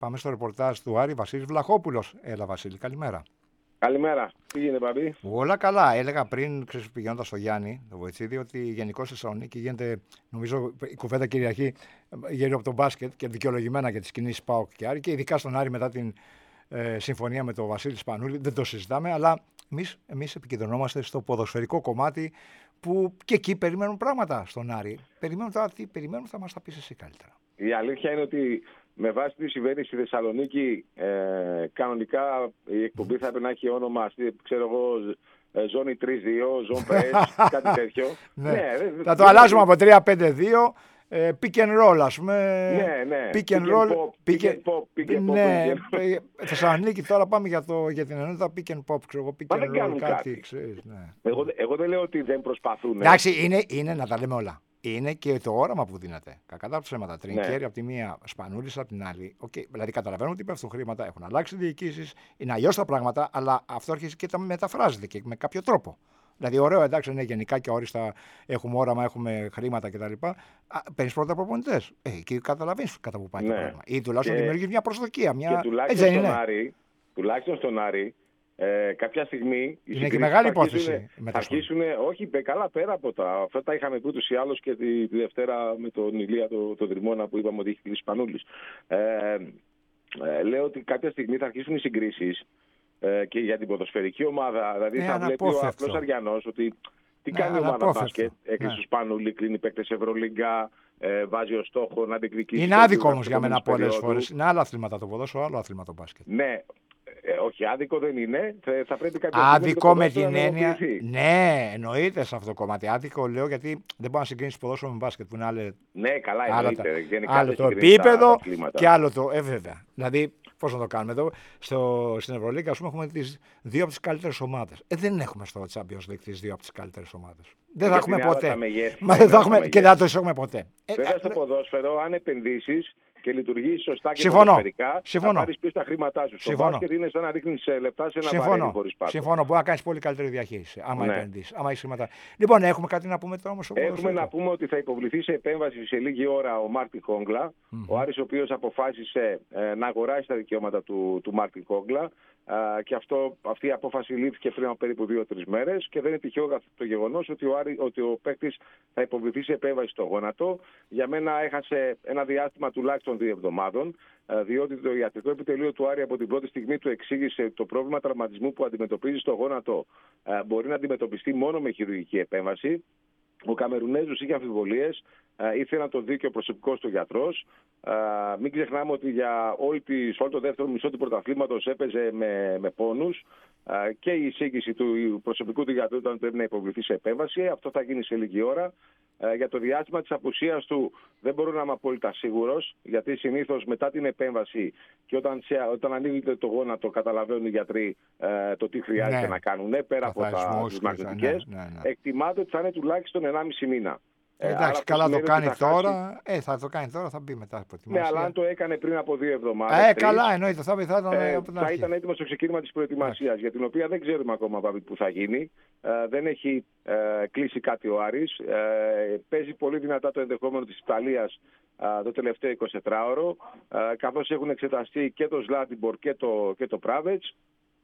Πάμε στο ρεπορτάζ του Άρη, Βασίλης Βλαχόπουλος. Έλα, Βασίλη, καλημέρα. Καλημέρα. Τι γίνεται, Παπή? Όλα καλά. Έλεγα πριν, πηγαίνοντας στο Γιάννη, το Βοητσίδη, ότι γενικώς στη Θεσσαλονίκη γίνεται, νομίζω, η κουβέντα κυριαρχεί γύρω από το μπάσκετ και δικαιολογημένα για τις κινήσεις ΠΑΟΚ και Άρη και ειδικά στον Άρη μετά την συμφωνία με τον Βασίλη Σπανούλη. Δεν το συζητάμε, αλλά εμείς επικεντρωνόμαστε στο ποδοσφαιρικό κομμάτι που και εκεί περιμένουν πράγματα στον Άρη. Περιμένουν τώρα τι περιμένουν, θα μας τα πεις εσύ καλύτερα. Η αλήθεια είναι ότι με βάση τι συμβαίνει στη Θεσσαλονίκη, κανονικά η εκπομπή θα έπρεπε να έχει όνομα, ξέρω εγώ, ζώνη 3-2, ζώνη press, κάτι τέτοιο. Ναι. Θα το αλλάζουμε από 3-5-2. Pick and roll, ας πούμε. Ναι. Pick and roll. Pick and pop. Ναι. Θεσσαλονίκη τώρα πάμε για την ενότητα pick and pop. Μα δεν κάνουν κάτι. Ξέρεις, ναι. Εγώ δεν λέω ότι δεν προσπαθούν. Εντάξει, είναι να τα λέμε όλα. Είναι και το όραμα που δίνεται. Κακά τα ψέματα. Τρινκέρι από τη μία, Σπανούλης από την άλλη. Okay. Δηλαδή, καταλαβαίνουμε ότι πέφτουν χρήματα, έχουν αλλάξει διοικήσεις, είναι αλλιώς τα πράγματα, αλλά αυτό αρχίζει και τα μεταφράζεται και με κάποιο τρόπο. Δηλαδή, ωραίο, εντάξει, είναι γενικά και όριστα, έχουμε όραμα, έχουμε χρήματα κτλ. Παίρνεις πρώτα προπονητές. Και καταλαβαίνεις κατά που πάει το πράγμα. Ή τουλάχιστον δημιουργείς μια προσδοκία. Και τουλάχιστον στον Άρη, κάποια στιγμή. Είναι και μεγάλη υπόθεση. Θα αρχίσουν, όχι, καλά πέρα από τα. Αυτά τα είχαμε πει ούτως ή άλλως και τη Δευτέρα με τον Ηλία τον Δρυμώνα που είπαμε ότι έχει κλείσει Σπανούλης. Λέω ότι κάποια στιγμή θα αρχίσουν οι συγκρίσεις και για την ποδοσφαιρική ομάδα. Δηλαδή θα βλέπει ο απλός Αριανός ότι τι κάνει η ομάδα μπάσκετ. Έκλεισε του Σπανούλη, κλείνει παίκτες Ευρωλίγκα, βάζει ως στόχο να διεκδικήσει. Είναι άδικο όμως για μένα πολλές φορές. Είναι άλλα αθλήματα το ποδόσφαιρο, άλλο αθλήμα το μπάσκετ. Ναι. Όχι, άδικο δεν είναι. Θα πρέπει κάποιο άδικο με την έννοια. Ναι, εννοείται σε αυτό το κομμάτι. Άδικο λέω γιατί δεν μπορεί να συγκρίνει ποδόσφαιρο με μπάσκετ που είναι άλλο. Ναι, καλά, εννοείται. Άλλο το επίπεδο και άλλο το. Βέβαια. Δηλαδή, πώς να το κάνουμε εδώ. Στην Ευρωλίγκα, ας πούμε, έχουμε τις δύο από τις καλύτερες ομάδες. Δεν έχουμε στο Champions League τις δύο από τις καλύτερες ομάδες. Δεν θα έχουμε ποτέ. Δεν θα έχουμε και δεν θα το έχουμε ποτέ. Βέβαια στο ποδόσφαιρο, αν επενδύσεις και λειτουργήσει σωστά και ποδοσφαιρικά, θα πάρεις πίσω τα χρήματά σου. Στο μπάσκετ είναι σαν να ρίχνεις λεπτά σε ένα βαρέλι χωρίς πάτο. Συμφωνώ. Μπορεί να κάνεις πολύ καλύτερη διαχείριση. Άμα επενδύσεις, άμα έχεις χρήματα. Λοιπόν, έχουμε κάτι να πούμε τώρα όμως. Έχουμε να πούμε ότι θα υποβληθεί σε επέμβαση σε λίγη ώρα ο Μάρτιν Χόγκλα. Ο Άρης, ο οποίος αποφάσισε να αγοράσει τα δικαιώματα του Μάρτιν Χόγκλα. Και αυτή η απόφαση λήφθηκε πριν από περίπου 2-3 μέρες και δεν είναι τυχαίο το γεγονός ότι ο παίκτης θα υποβληθεί σε επέμβαση στο γόνατο. Για μένα έχασε ένα διάστημα τουλάχιστον 2 εβδομάδων, διότι το ιατρικό επιτελείο του Άρη από την πρώτη στιγμή του εξήγησε το πρόβλημα τραυματισμού που αντιμετωπίζει στο γόνατο μπορεί να αντιμετωπιστεί μόνο με χειρουργική επέμβαση. Ο Καμερουνέζος είχε αμφιβολίες, ήθελε να το δει και ο προσωπικός του γιατρός. Μην ξεχνάμε ότι για όλο το δεύτερο μισό του πρωταθλήματος έπαιζε με πόνους και η εισήγηση του προσωπικού του γιατρού ήταν ότι πρέπει να υποβληθεί σε επέμβαση. Αυτό θα γίνει σε λίγη ώρα. Για το διάστημα της απουσίας του δεν μπορώ να είμαι απόλυτα σίγουρος, γιατί συνήθως μετά την επέμβαση και όταν ανοίγεται το γόνατο καταλαβαίνουν οι γιατροί το τι χρειάζεται να κάνουν, πέρα από τις μαγνητικές. Εκτιμάται ότι θα είναι τουλάχιστον 1,5 μήνα. Εντάξει, καλά το κάνει τώρα. Θα το κάνει τώρα, θα μπει μετά από τη Ναι, αλλά αν το έκανε πριν από 2 εβδομάδες. Καλά, εννοείται. Θα ήταν έτοιμο στο ξεκίνημα της προετοιμασίας, για την οποία δεν ξέρουμε ακόμα που θα γίνει. Δεν έχει κλείσει κάτι ο Άρης. Παίζει πολύ δυνατά το ενδεχόμενο της Ιταλίας το τελευταίο 24ωρο, καθώς έχουν εξεταστεί και το Ζλάτιμπορ και το Πράβετς.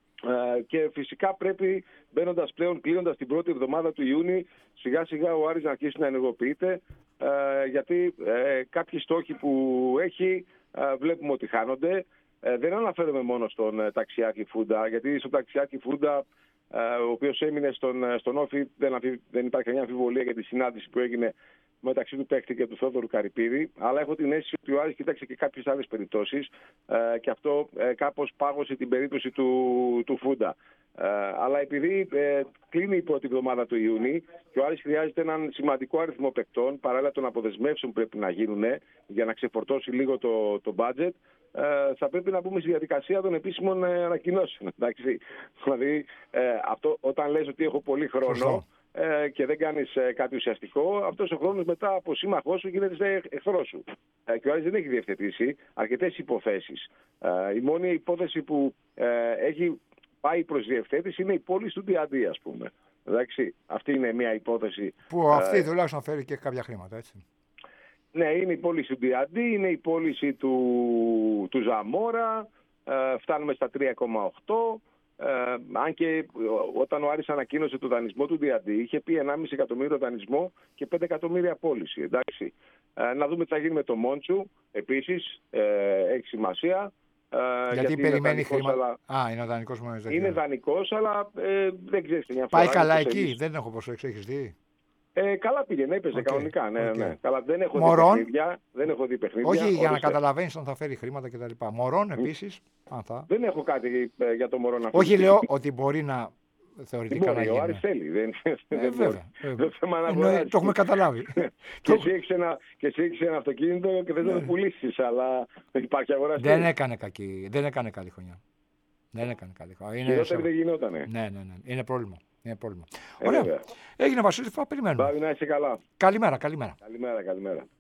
Και φυσικά πρέπει, κλείνοντας την πρώτη εβδομάδα του Ιούνιου, σιγά σιγά ο Άρης να αρχίσει να ενεργοποιείται, γιατί κάποιοι στόχοι που έχει βλέπουμε ότι χάνονται. Δεν αναφέρομαι μόνο στον Ταξιάρχη Φούντα, γιατί στον Ταξιάρχη Φούντα, ο οποίος έμεινε στον Όφη, δεν υπάρχει καμιά αμφιβολία για τη συνάντηση που έγινε μεταξύ του παίκτη και του Θόδωρου Καρυπίδη, αλλά έχω την αίσθηση ότι ο Άρης κοίταξε και κάποιες άλλες περιπτώσεις και αυτό κάπως πάγωσε την περίπτωση του Φούντα. Αλλά επειδή κλείνει η πρώτη εβδομάδα του Ιούνιου και ο Άρης χρειάζεται έναν σημαντικό αριθμό παικτών, παράλληλα των αποδεσμεύσεων που πρέπει να γίνουν για να ξεφορτώσει λίγο το budget, θα πρέπει να μπούμε στη διαδικασία των επίσημων ανακοινώσεων. Δηλαδή, αυτό, όταν λες ότι έχω πολύ χρόνο και δεν κάνεις κάτι ουσιαστικό, αυτός ο χρόνος μετά από σύμμαχός σου γίνεται εχθρός σου. Και ο Άρης δεν έχει διευθετήσει αρκετές υποθέσεις. Η μόνη υπόθεση που έχει πάει προς διευθέτηση είναι η πώληση του Διαντή, ας πούμε. Εντάξει, αυτή είναι μια υπόθεση. Που αυτή τουλάχιστον φέρει και κάποια χρήματα, έτσι. Ναι, είναι η πώληση του Διαντή, είναι η πώληση του Ζαμόρα, φτάνουμε στα 3,8. Αν και όταν ο Άρης ανακοίνωσε το δανεισμό του Διαντή, είχε πει 1,5 εκατομμύριο δανεισμό και 5 εκατομμύρια πώληση. Εντάξει. Να δούμε τι θα γίνει με το Μόντσου. Επίσης, έχει σημασία. Γιατί περιμένει χρήματα. Είναι ο δανεικός μου. Είναι δανεικός, αλλά δεν ξέρεις μια φορά. Πάει καλά εκεί, δεν έχω προσέξει, έχεις δει. Καλά πήγαινε, έπαιζε κανονικά. Ναι. Καλά, δεν έχω δει παιχνίδια. Όχι για να καταλαβαίνεις αν θα φέρει χρήματα κτλ. Μωρόν επίσης. Δεν έχω κάτι για το Μωρόν αυτό. Όχι, λέω ότι μπορεί να θεωρητικά να γίνει. Ο Άρης θέλει. Βέβαια. Το έχουμε καταλάβει. Και εσύ έχεις ένα αυτοκίνητο και θες να το πουλήσεις, αλλά υπάρχει αγοραστή. Δεν έκανε καλή χρονιά. Χειρότερη δεν γινότανε. Ναι. Είναι πρόβλημα. Ωραία. Έγινε, Βασίλη, θα περιμένουμε. Να είσαι καλά. Καλημέρα. Καλημέρα.